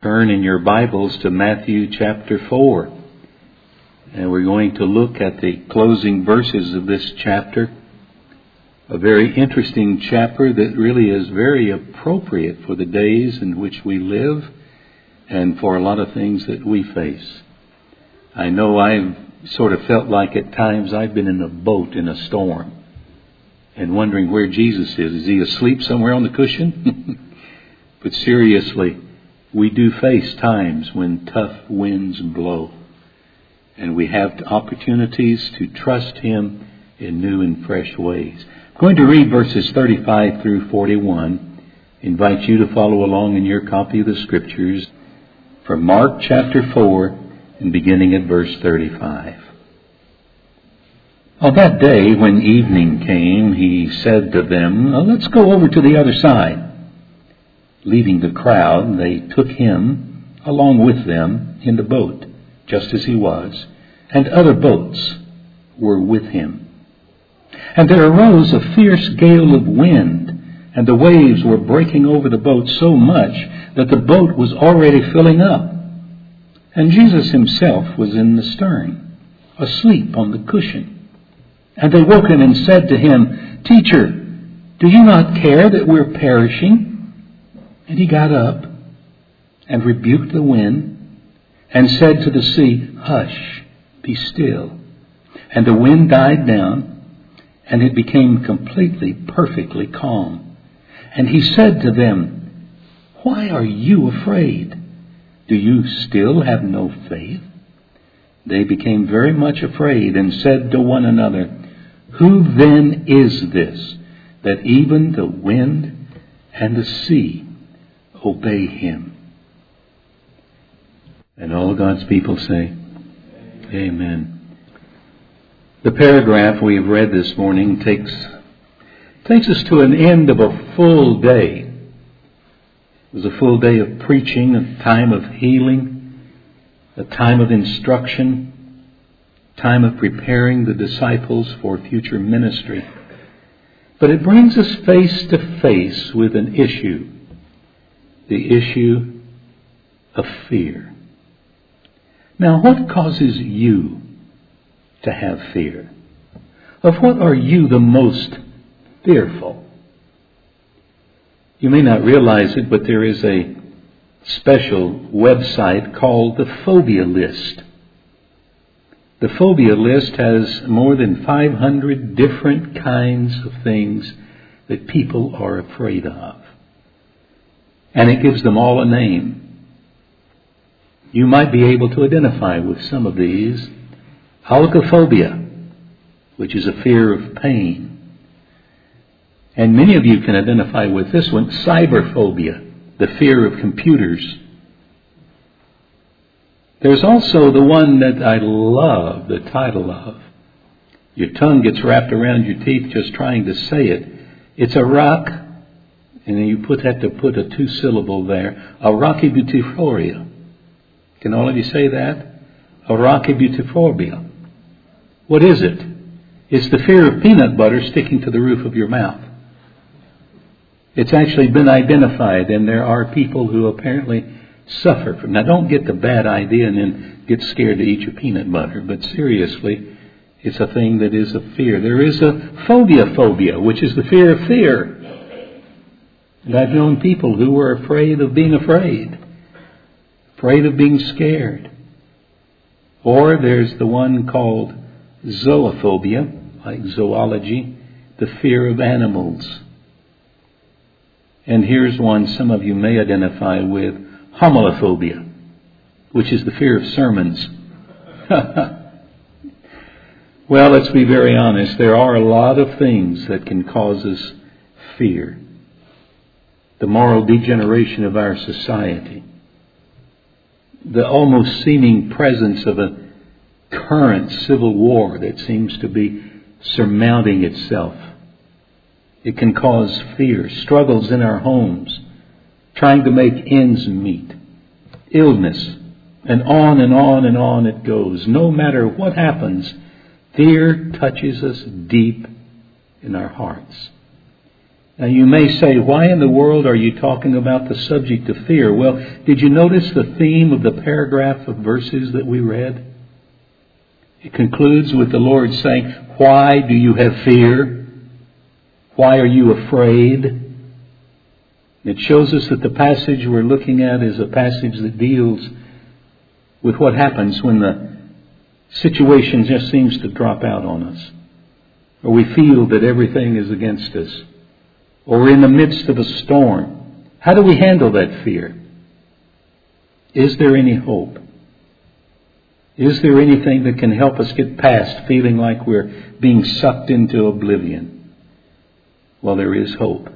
Turn in your Bibles to Matthew chapter 4. And we're going to look at the closing verses of this chapter. A very interesting chapter that really is very appropriate for the days in which we live and for a lot of things that we face. I know I've sort of felt like at times I've been in a boat in a storm and wondering where Jesus is. Is he asleep somewhere on the cushion? But seriously, we do face times when tough winds blow. And we have opportunities to trust Him in new and fresh ways. I'm going to read verses 35 through 41. Invite you to follow along in your copy of the Scriptures from Mark chapter 4 and beginning at verse 35. On that day when evening came, He said to them, "Let's go over to the other side." Leaving the crowd, they took Him along with them in the boat, just as He was, and other boats were with Him. And there arose a fierce gale of wind, and the waves were breaking over the boat so much that the boat was already filling up. And Jesus Himself was in the stern, asleep on the cushion. And they woke Him and said to Him, "Teacher, do you not care that we're perishing?" And He got up and rebuked the wind and said to the sea, "Hush, be still." And the wind died down, and it became completely, perfectly calm. And He said to them, "Why are you afraid? Do you still have no faith?" They became very much afraid and said to one another, "Who then is this, that even the wind and the sea obey Him?" And all God's people say, Amen. The paragraph we have read this morning takes us to an end of a full day. It was a full day of preaching, a time of healing, a time of instruction, a time of preparing the disciples for future ministry. But it brings us face to face with an issue. The issue of fear. Now, what causes you to have fear? Of what are you the most fearful? You may not realize it, but there is a special website called the Phobia List. The Phobia List has more than 500 different kinds of things that people are afraid of. And it gives them all a name. You might be able to identify with some of these. Alcophobia, which is a fear of pain. And many of you can identify with this one, cyberphobia, the fear of computers. There's also the one that I love the title of. Your tongue gets wrapped around your teeth just trying to say it. It's a rock. And then you have to put a 2-syllable there. Arachibutiphoria. Can all of you say that? Arachibutiphoria. What is it? It's the fear of peanut butter sticking to the roof of your mouth. It's actually been identified, and there are people who apparently suffer from. Now, don't get the bad idea and then get scared to eat your peanut butter. But seriously, it's a thing that is a fear. There is a phobia, which is the fear of fear. And I've known people who were afraid of being afraid of being scared. Or there's the one called zoophobia, like zoology, the fear of animals. And here's one some of you may identify with, homilophobia, which is the fear of sermons. Well, let's be very honest. There are a lot of things that can cause us fear. The moral degeneration of our society, the almost seeming presence of a current civil war that seems to be surmounting itself. It can cause fear, struggles in our homes, trying to make ends meet, illness, and on and on and on it goes. No matter what happens, fear touches us deep in our hearts. Now you may say, why in the world are you talking about the subject of fear? Well, did you notice the theme of the paragraph of verses that we read? It concludes with the Lord saying, why do you have fear? Why are you afraid? It shows us that the passage we're looking at is a passage that deals with what happens when the situation just seems to drop out on us, or we feel that everything is against us, or we're in the midst of a storm. How do we handle that fear? Is there any hope? Is there anything that can help us get past feeling like we're being sucked into oblivion? Well, there is hope.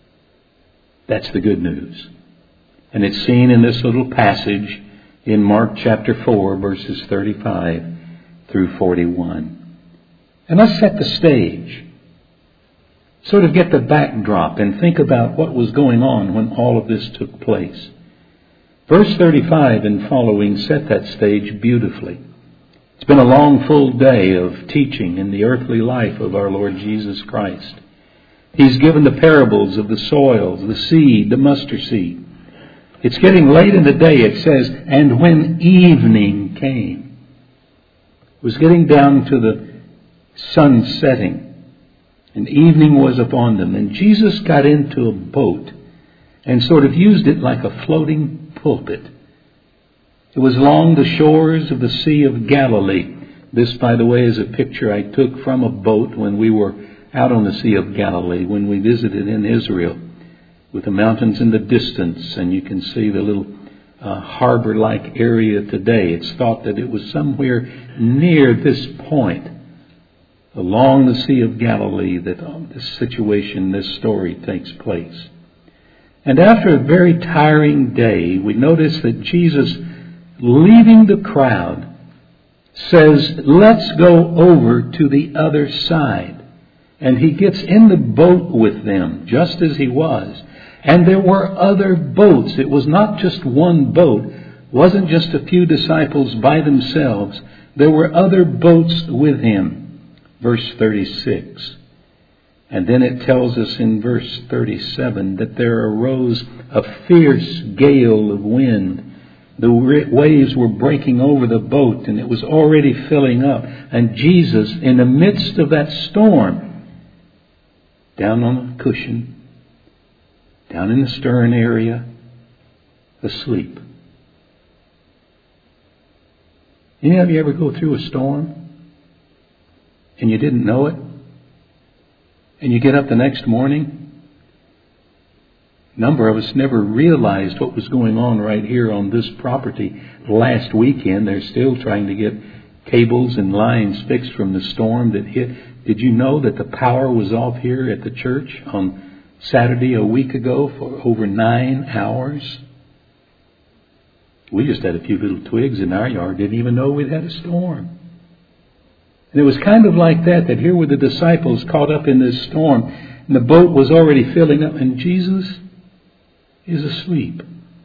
That's the good news. And it's seen in this little passage in Mark chapter 4, verses 35 through 41. And let's set the stage. Sort of get the backdrop and think about what was going on when all of this took place. Verse 35 and following set that stage beautifully. It's been a long, full day of teaching in the earthly life of our Lord Jesus Christ. He's given the parables of the soils, the seed, the mustard seed. It's getting late in the day, it says, and when evening came. It was getting down to the sun setting, and evening was upon them. And Jesus got into a boat and sort of used it like a floating pulpit. It was along the shores of the Sea of Galilee. This, by the way, is a picture I took from a boat when we were out on the Sea of Galilee, when we visited in Israel, with the mountains in the distance, and you can see the little harbor-like area today. It's thought that it was somewhere near this point, along the Sea of Galilee, that this situation, this story takes place. And after a very tiring day, we notice that Jesus, leaving the crowd, says, let's go over to the other side. And he gets in the boat with them, just as he was. And there were other boats. It was not just one boat. It wasn't just a few disciples by themselves. There were other boats with him. Verse 36. And then it tells us in verse 37 that there arose a fierce gale of wind. The waves were breaking over the boat, and it was already filling up. And Jesus, in the midst of that storm, down on a cushion, down in the stern area, asleep. Any of you ever go through a storm and you didn't know it? And you get up the next morning? A number of us never realized what was going on right here on this property last weekend. They're still trying to get cables and lines fixed from the storm that hit. Did you know that the power was off here at the church on Saturday a week ago for over 9 hours? We just had a few little twigs in our yard. Didn't even know we'd had a storm. And it was kind of like that here were the disciples caught up in this storm. And the boat was already filling up. And Jesus is asleep.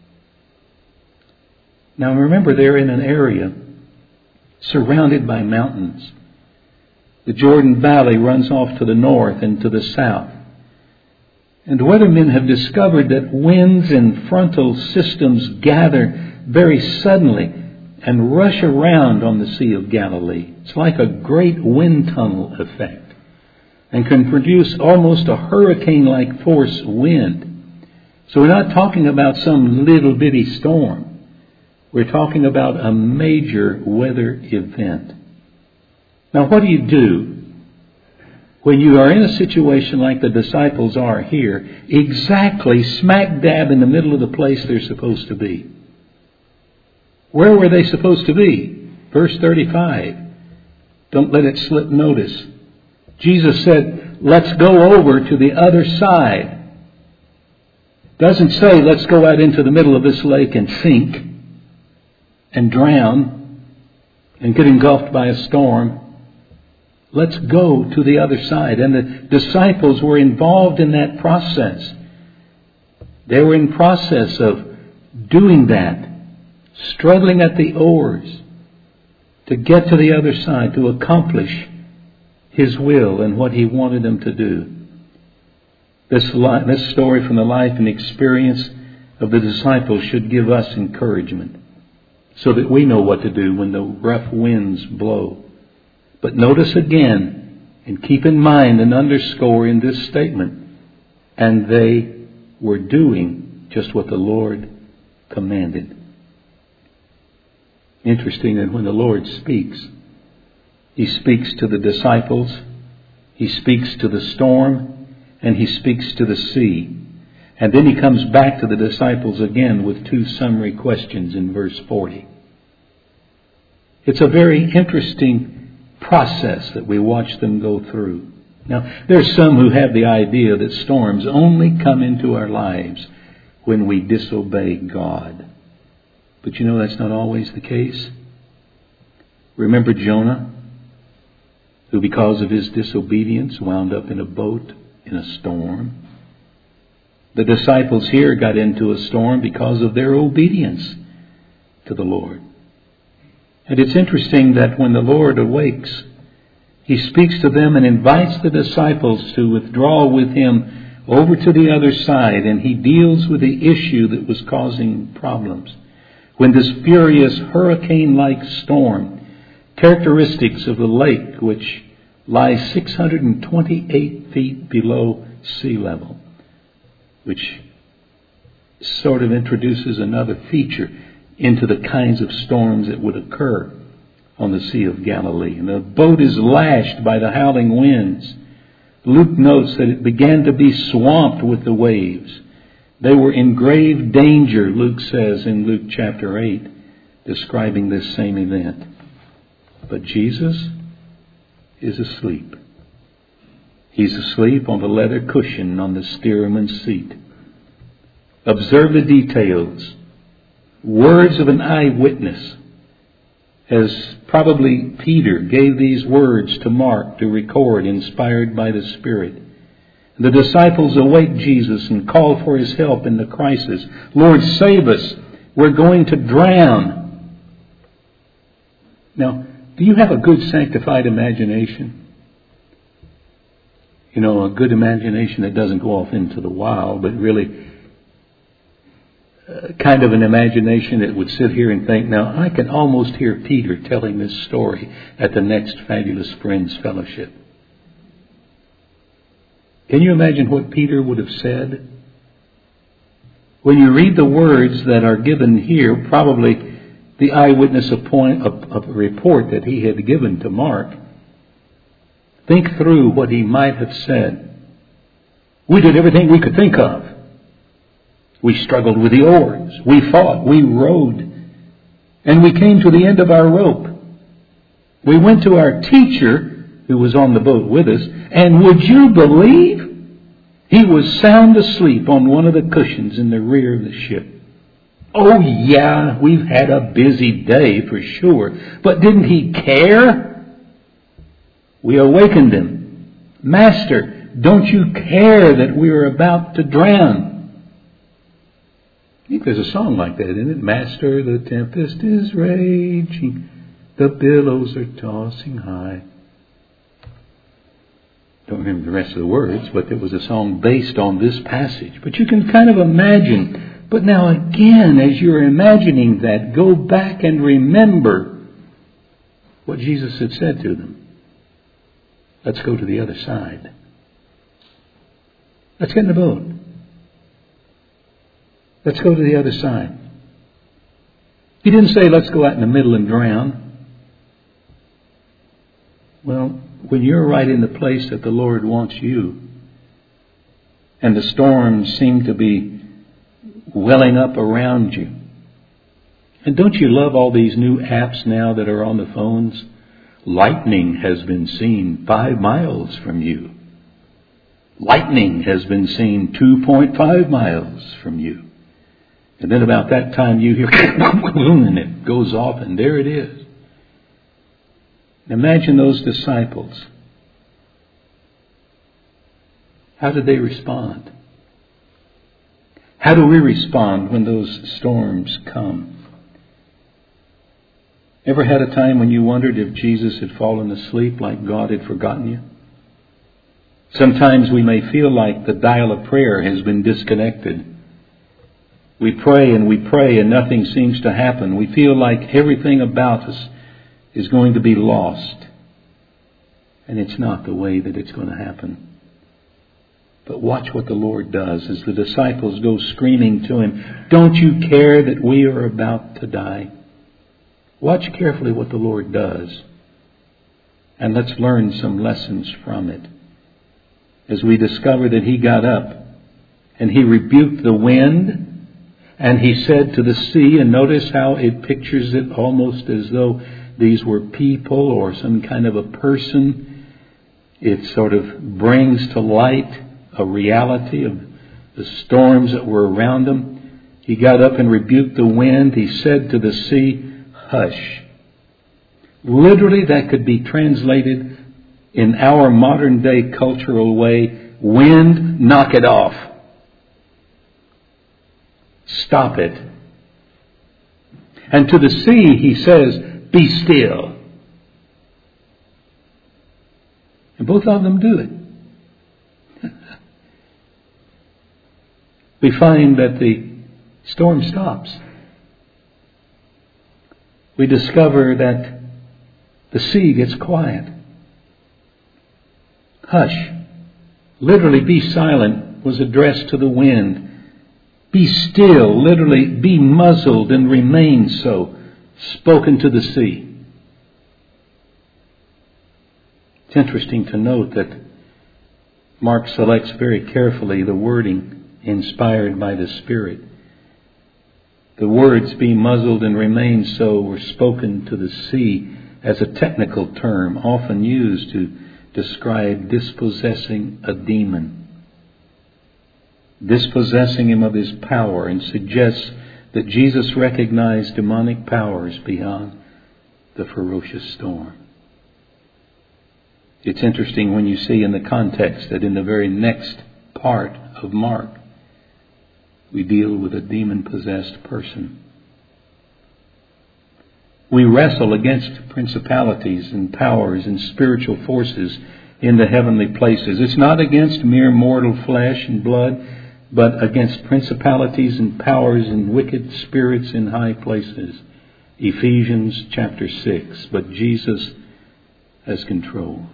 Now remember, they're in an area surrounded by mountains. The Jordan Valley runs off to the north and to the south. And weathermen have discovered that winds and frontal systems gather very suddenly and rush around on the Sea of Galilee. It's like a great wind tunnel effect and can produce almost a hurricane-like force wind. So we're not talking about some little bitty storm. We're talking about a major weather event. Now, what do you do when you are in a situation like the disciples are here, exactly smack dab in the middle of the place they're supposed to be? Where were they supposed to be? Verse 35. Don't let it slip notice. Jesus said, let's go over to the other side. Doesn't say, let's go out into the middle of this lake and sink and drown and get engulfed by a storm. Let's go to the other side. And the disciples were involved in that process. They were in process of doing that, struggling at the oars to get to the other side, to accomplish His will and what He wanted them to do. This story from the life and experience of the disciples should give us encouragement so that we know what to do when the rough winds blow. But notice again, and keep in mind and underscore in this statement, and they were doing just what the Lord commanded. Interesting that when the Lord speaks, He speaks to the disciples, He speaks to the storm, and He speaks to the sea. And then He comes back to the disciples again with two summary questions in verse 40. It's a very interesting process that we watch them go through. Now, there's some who have the idea that storms only come into our lives when we disobey God. But you know that's not always the case. Remember Jonah, who because of his disobedience wound up in a boat in a storm. The disciples here got into a storm because of their obedience to the Lord. And it's interesting that when the Lord awakes, He speaks to them and invites the disciples to withdraw with Him over to the other side, and He deals with the issue that was causing problems. When this furious hurricane-like storm, characteristics of the lake which lies 628 feet below sea level, which sort of introduces another feature into the kinds of storms that would occur on the Sea of Galilee. And the boat is lashed by the howling winds. Luke notes that it began to be swamped with the waves. They were in grave danger, Luke says in Luke chapter 8, describing this same event. But Jesus is asleep. He's asleep on the leather cushion on the steerman's seat. Observe the details. Words of an eyewitness, as probably Peter gave these words to Mark to record, inspired by the Spirit. The disciples awake Jesus and call for His help in the crisis. Lord, save us. We're going to drown. Now, do you have a good sanctified imagination? You know, a good imagination that doesn't go off into the wild, but really kind of an imagination that would sit here and think, now I can almost hear Peter telling this story at the next Fabulous Friends Fellowship. Can you imagine what Peter would have said? When you read the words that are given here, probably the eyewitness of a report that he had given to Mark, think through what he might have said. We did everything we could think of. We struggled with the oars. We fought. We rowed. And we came to the end of our rope. We went to our teacher, who was on the boat with us, and would you believe? He was sound asleep on one of the cushions in the rear of the ship. Oh yeah, we've had a busy day for sure. But didn't he care? We awakened him. Master, don't you care that we are about to drown? I think there's a song like that, isn't it? Master, the tempest is raging, the billows are tossing high. Don't remember the rest of the words, but it was a song based on this passage. But you can kind of imagine. But now again, as you're imagining that, go back and remember what Jesus had said to them. Let's go to the other side. Let's get in the boat. Let's go to the other side. He didn't say, let's go out in the middle and drown. Well, when you're right in the place that the Lord wants you, and the storms seem to be welling up around you. And don't you love all these new apps now that are on the phones? Lightning has been seen 5 miles from you. Lightning has been seen 2.5 miles from you. And then about that time you hear, and it goes off, and there it is. Imagine those disciples. How did they respond? How do we respond when those storms come? Ever had a time when you wondered if Jesus had fallen asleep like God had forgotten you? Sometimes we may feel like the dial of prayer has been disconnected. We pray and nothing seems to happen. We feel like everything about us is going to be lost. And it's not the way that it's going to happen. But watch what the Lord does as the disciples go screaming to Him, "Don't you care that we are about to die?" Watch carefully what the Lord does. And let's learn some lessons from it. As we discover that He got up and He rebuked the wind and He said to the sea, and notice how it pictures it almost as though these were people or some kind of a person. It sort of brings to light a reality of the storms that were around them. He got up and rebuked the wind. He said to the sea, "Hush." Literally, that could be translated in our modern day cultural way, "Wind, knock it off. Stop it." And to the sea, He says, "Be still." And both of them do it. We find that the storm stops. We discover that the sea gets quiet. Hush, literally be silent, was addressed to the wind. Be still, literally be muzzled and remain so, spoken to the sea. It's interesting to note that Mark selects very carefully the wording inspired by the Spirit. The words "be muzzled and remain so" were spoken to the sea as a technical term often used to describe dispossessing a demon. Dispossessing him of his power, and suggests that Jesus recognized demonic powers beyond the ferocious storm. It's interesting when you see in the context that in the very next part of Mark, we deal with a demon-possessed person. We wrestle against principalities and powers and spiritual forces in the heavenly places. It's not against mere mortal flesh and blood, but against principalities and powers and wicked spirits in high places. Ephesians chapter 6. But Jesus has control.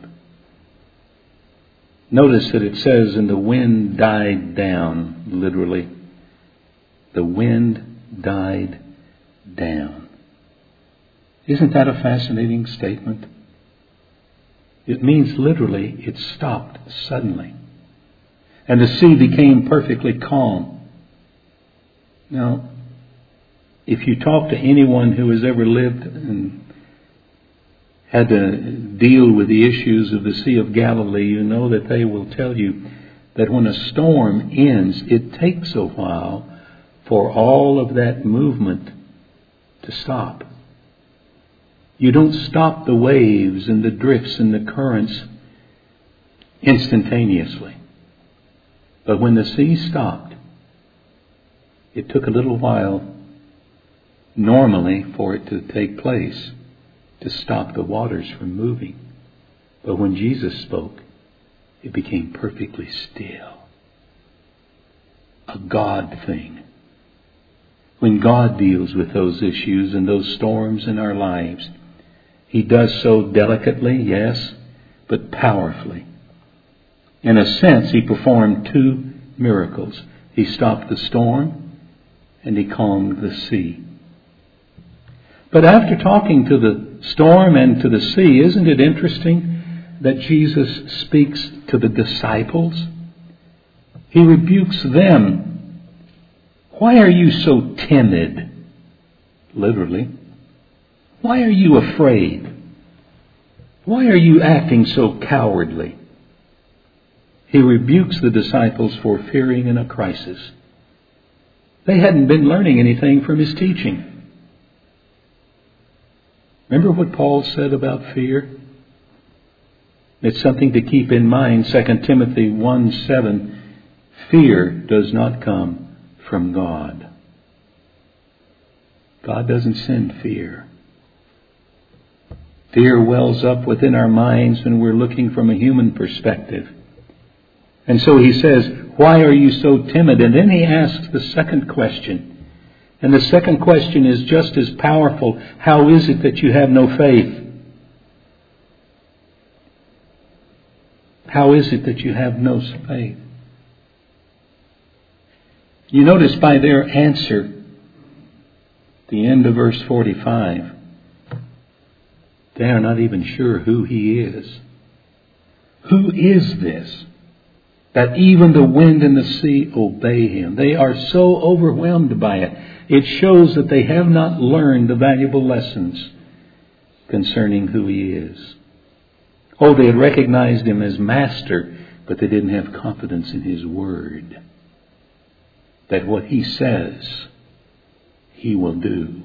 Notice that it says, "and the wind died down," literally. The wind died down. Isn't that a fascinating statement? It means literally it stopped suddenly. And the sea became perfectly calm. Now, if you talk to anyone who has ever lived and had to deal with the issues of the Sea of Galilee, you know that they will tell you that when a storm ends, it takes a while for all of that movement to stop. You don't stop the waves and the drifts and the currents instantaneously. But when the sea stopped, it took a little while normally for it to take place, to stop the waters from moving. But when Jesus spoke, it became perfectly still. A God thing. When God deals with those issues and those storms in our lives, He does so delicately, yes, but powerfully. In a sense, He performed two miracles. He stopped the storm and He calmed the sea. But after talking to the storm and to the sea, isn't it interesting that Jesus speaks to the disciples? He rebukes them. "Why are you so timid?" Literally. "Why are you afraid? Why are you acting so cowardly?" He rebukes the disciples for fearing in a crisis. They hadn't been learning anything from His teaching. Remember what Paul said about fear? It's something to keep in mind. 2 Timothy 1:7. Fear does not come from God. God doesn't send fear. Fear wells up within our minds when we're looking from a human perspective. And so he says, why are you so timid? And then he asks the second question. And the second question is just as powerful. How is it that you have no faith? How is it that you have no faith? You notice by their answer, the end of verse 45, they are not even sure who he is. Who is this that even the wind and the sea obey him? They are so overwhelmed by it. It shows that they have not learned the valuable lessons concerning who he is. Oh, they had recognized him as master, but they didn't have confidence in his word. That what he says, he will do.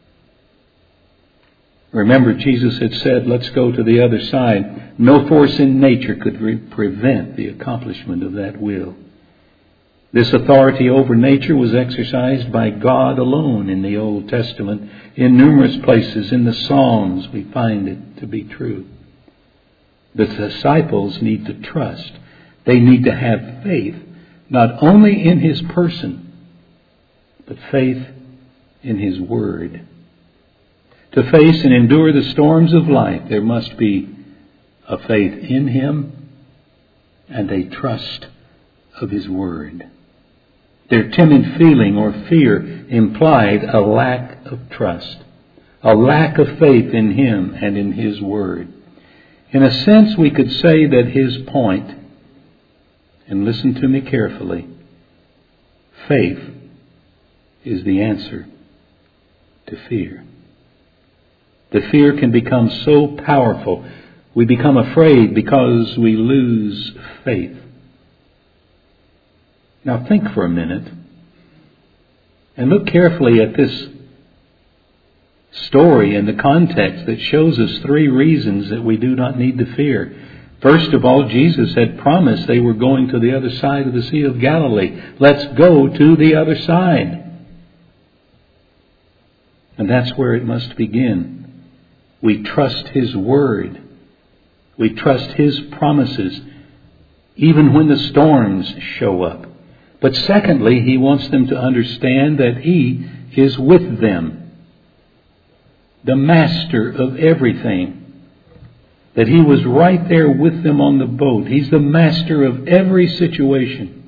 Remember, Jesus had said, let's go to the other side. No force in nature could prevent the accomplishment of that will. This authority over nature was exercised by God alone in the Old Testament. In numerous places in the Psalms we find it to be true. The disciples need to trust. They need to have faith, not only in his person, but faith in his word. To face and endure the storms of life, there must be a faith in him and a trust of his word. Their timid feeling or fear implied a lack of trust, a lack of faith in him and in his word. In a sense, we could say that his point, and listen to me carefully, faith is the answer to fear. The fear can become so powerful, we become afraid because we lose faith. Now think for a minute and look carefully at this story and the context that shows us three reasons that we do not need to fear. First of all, Jesus had promised they were going to the other side of the Sea of Galilee. Let's go to the other side. And that's where it must begin. We trust his word. We trust his promises, even when the storms show up. But secondly, he wants them to understand that he is with them, the master of everything, that he was right there with them on the boat. He's the master of every situation.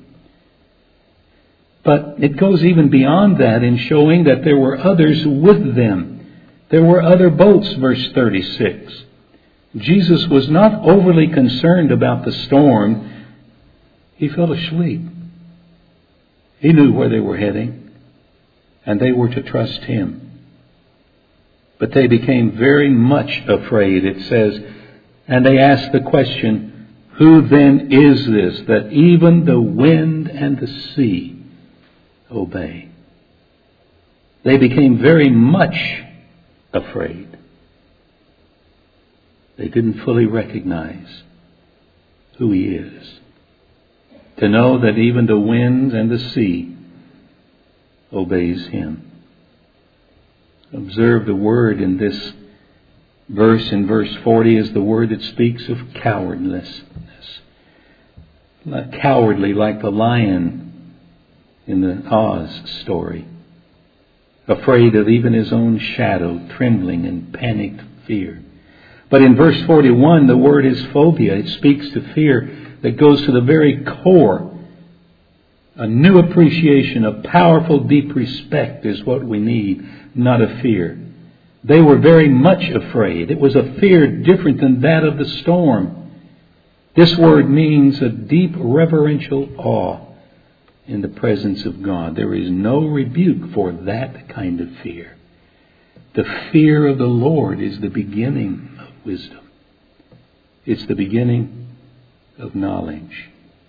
But it goes even beyond that in showing that there were others with them. There were other boats, verse 36. Jesus was not overly concerned about the storm. He fell asleep. He knew where they were heading, and they were to trust him. But they became very much afraid. It says, and they asked the question, who then is this that even the wind and the sea obey? They became very much afraid. They didn't fully recognize who he is. To know that even the wind and the sea obeys him. Observe the word in this verse, in verse 40, is the word that speaks of cowardlessness. Not cowardly like the lion in the Oz story. Afraid of even his own shadow, trembling in panicked fear. But in verse 41, the word is phobia. It speaks to fear that goes to the very core. A new appreciation of powerful, deep respect is what we need, not a fear. They were very much afraid. It was a fear different than that of the storm. This word means a deep reverential awe in the presence of God. There is no rebuke for that kind of fear. The fear of the Lord is the beginning of wisdom. It's the beginning of knowledge.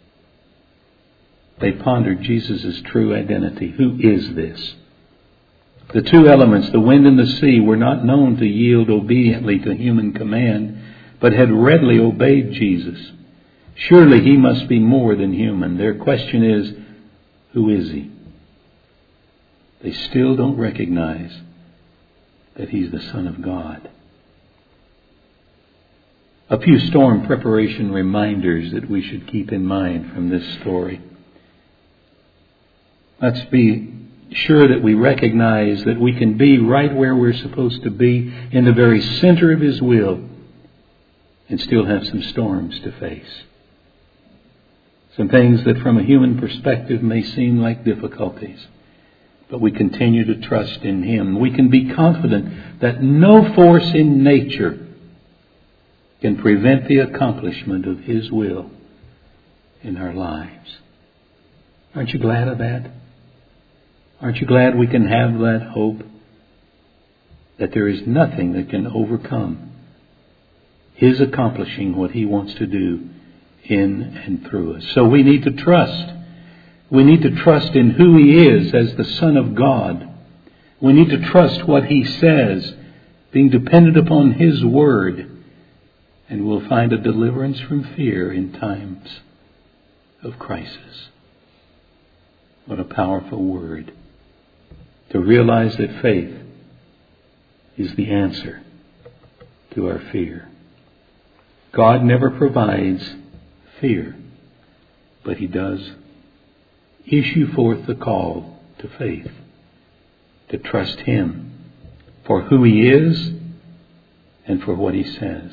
They pondered Jesus' true identity. Who is this? The two elements, the wind and the sea, were not known to yield obediently to human command, but had readily obeyed Jesus. Surely he must be more than human. Their question is, who is he? They still don't recognize that he's the Son of God. A few storm preparation reminders that we should keep in mind from this story. Let's be sure that we recognize that we can be right where we're supposed to be in the very center of His will and still have some storms to face. Some things that from a human perspective may seem like difficulties. But we continue to trust in Him. We can be confident that no force in nature can prevent the accomplishment of His will in our lives. Aren't you glad of that? Aren't you glad we can have that hope that there is nothing that can overcome His accomplishing what He wants to do in and through us? So we need to trust. We need to trust in who He is as the Son of God. We need to trust what He says, being dependent upon His Word. And we'll find a deliverance from fear in times of crisis. What a powerful word. To realize that faith is the answer to our fear. God never provides fear, but He does issue forth the call to faith, to trust Him for who He is and for what He says.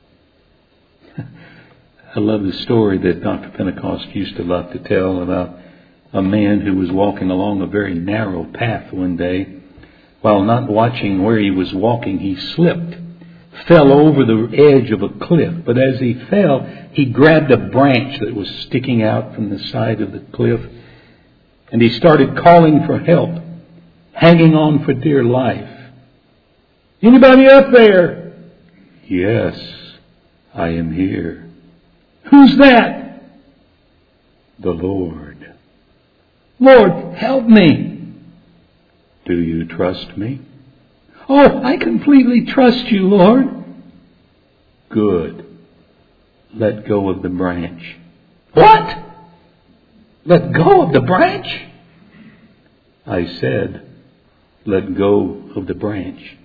I love the story that Dr. Pentecost used to love to tell about a man who was walking along a very narrow path one day. While not watching where he was walking, he slipped, fell over the edge of a cliff. But as he fell, he grabbed a branch that was sticking out from the side of the cliff, and he started calling for help, hanging on for dear life. Anybody up there? Yes, I am here. Who's that? The Lord. Lord, help me. Do you trust me? Oh, I completely trust you, Lord. Good. Let go of the branch. What? Let go of the branch? I said, let go of the branch.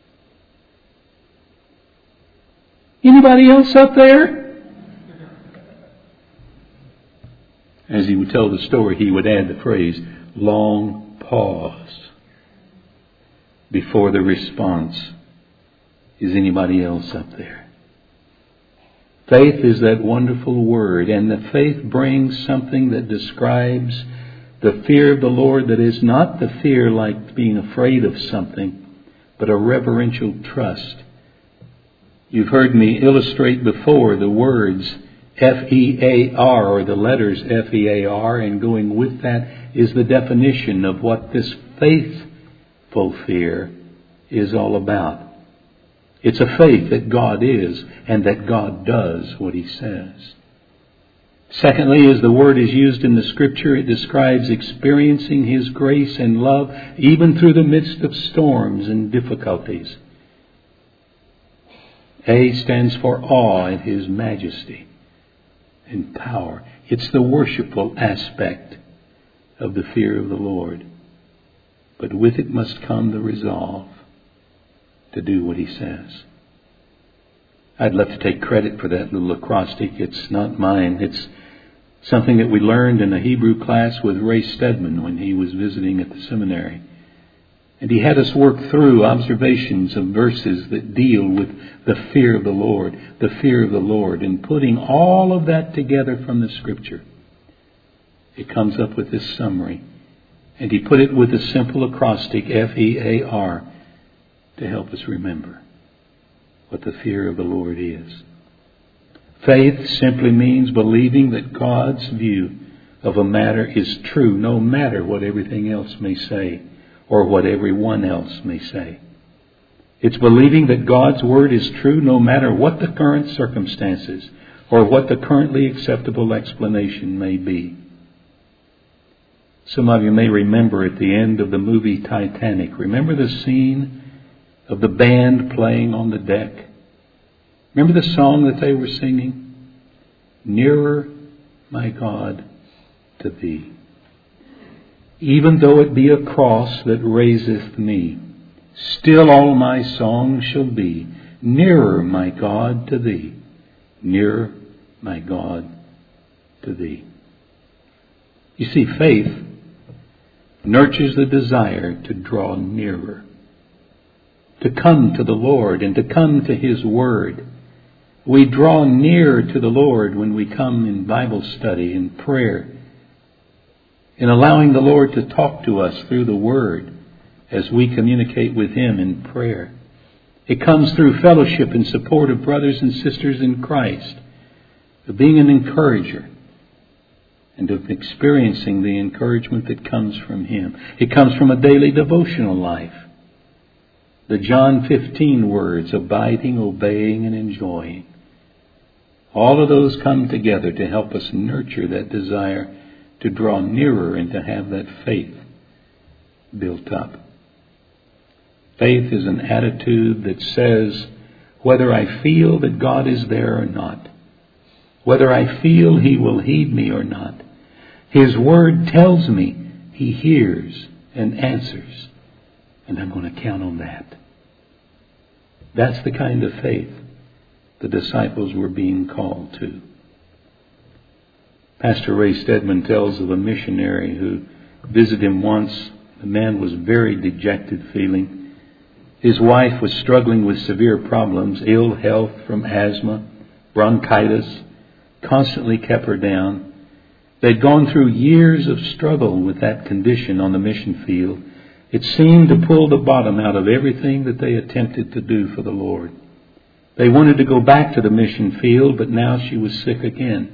Anybody else up there? As he would tell the story, he would add the phrase, long pause before the response. Is anybody else up there? Faith is that wonderful word, and the faith brings something that describes the fear of the Lord that is not the fear like being afraid of something, but a reverential trust. You've heard me illustrate before the words F-E-A-R, or the letters F-E-A-R, and going with that is the definition of what this faithful fear is all about. It's a faith that God is and that God does what He says. Secondly, as the word is used in the Scripture, it describes experiencing His grace and love even through the midst of storms and difficulties. A stands for awe at His majesty and power. It's the worshipful aspect of the fear of the Lord. But with it must come the resolve to do what He says. I'd love to take credit for that little acrostic. It's not mine. It's something that we learned in a Hebrew class with Ray Stedman when he was visiting at the seminary. And he had us work through observations of verses that deal with the fear of the Lord, and putting all of that together from the Scripture. It comes up with this summary. And he put it with a simple acrostic, F-E-A-R, to help us remember what the fear of the Lord is. Faith simply means believing that God's view of a matter is true, no matter what everything else may say or what everyone else may say. It's believing that God's Word is true no matter what the current circumstances or what the currently acceptable explanation may be. Some of you may remember at the end of the movie Titanic. Remember the scene of the band playing on the deck? Remember the song that they were singing? Nearer, my God, to Thee. Even though it be a cross that raiseth me, still all my song shall be nearer, my God, to Thee. nearer, my God, to Thee. You see, faith nurtures the desire to draw nearer, to come to the Lord and to come to His Word. We draw near to the Lord when we come in Bible study and prayer, in allowing the Lord to talk to us through the Word as we communicate with Him in prayer. It comes through fellowship and support of brothers and sisters in Christ, of being an encourager, and of experiencing the encouragement that comes from Him. It comes from a daily devotional life. The John 15 words, abiding, obeying, and enjoying. All of those come together to help us nurture that desire to draw nearer and to have that faith built up. Faith is an attitude that says, whether I feel that God is there or not, whether I feel He will heed me or not, His Word tells me He hears and answers, and I'm going to count on that. That's the kind of faith the disciples were being called to. Pastor Ray Stedman tells of a missionary who visited him once. The man was very dejected feeling. His wife was struggling with severe problems, ill health from asthma, bronchitis, constantly kept her down. They'd gone through years of struggle with that condition on the mission field. It seemed to pull the bottom out of everything that they attempted to do for the Lord. They wanted to go back to the mission field, but now she was sick again.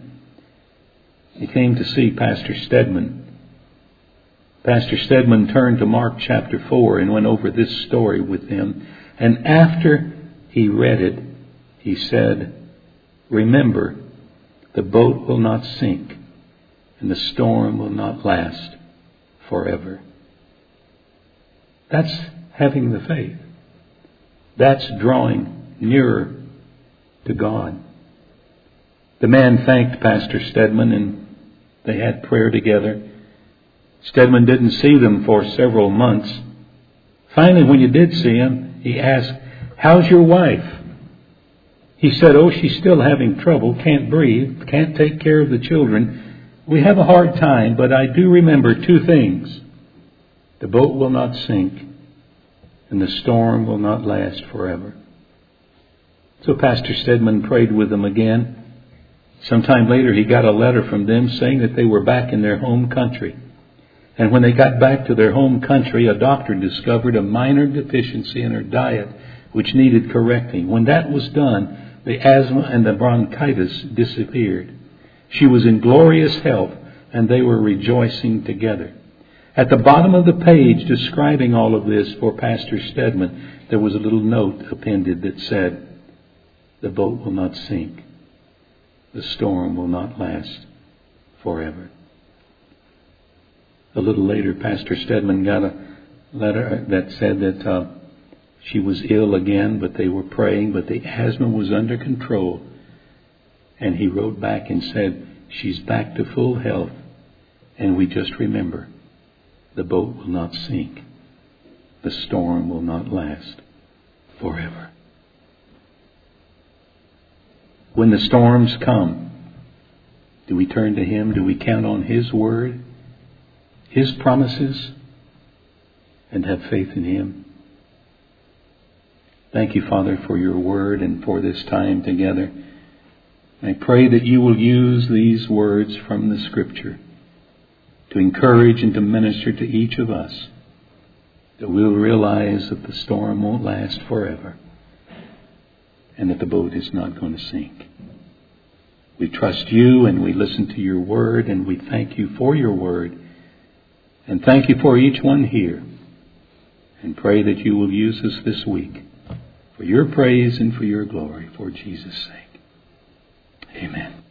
He came to see Pastor Stedman. Pastor Stedman turned to Mark chapter 4 and went over this story with him. And after he read it, he said, remember, the boat will not sink and the storm will not last forever. That's having the faith. That's drawing nearer to God. The man thanked Pastor Stedman and they had prayer together. Stedman didn't see them for several months. Finally, when you did see him, he asked, how's your wife? He said, oh, she's still having trouble, can't breathe, can't take care of the children. We have a hard time, but I do remember two things. The boat will not sink and the storm will not last forever. So Pastor Stedman prayed with them again. Sometime later, he got a letter from them saying that they were back in their home country. And when they got back to their home country, a doctor discovered a minor deficiency in her diet, which needed correcting. When that was done, the asthma and the bronchitis disappeared. She was in glorious health, and they were rejoicing together. At the bottom of the page describing all of this for Pastor Stedman, there was a little note appended that said, the boat will not sink. The storm will not last forever. A little later, Pastor Stedman got a letter that said that she was ill again, but they were praying, but the asthma was under control. And he wrote back and said, she's back to full health, and we just remember, the boat will not sink. The storm will not last forever. When the storms come, do we turn to Him? Do we count on His Word, His promises, and have faith in Him? Thank you, Father, for your Word and for this time together. I pray that you will use these words from the Scripture to encourage and to minister to each of us, that we'll realize that the storm won't last forever and that the boat is not going to sink. We trust you and we listen to your word, and we thank you for your word, and thank you for each one here, and pray that you will use us this week for your praise and for your glory, for Jesus' sake. Amen.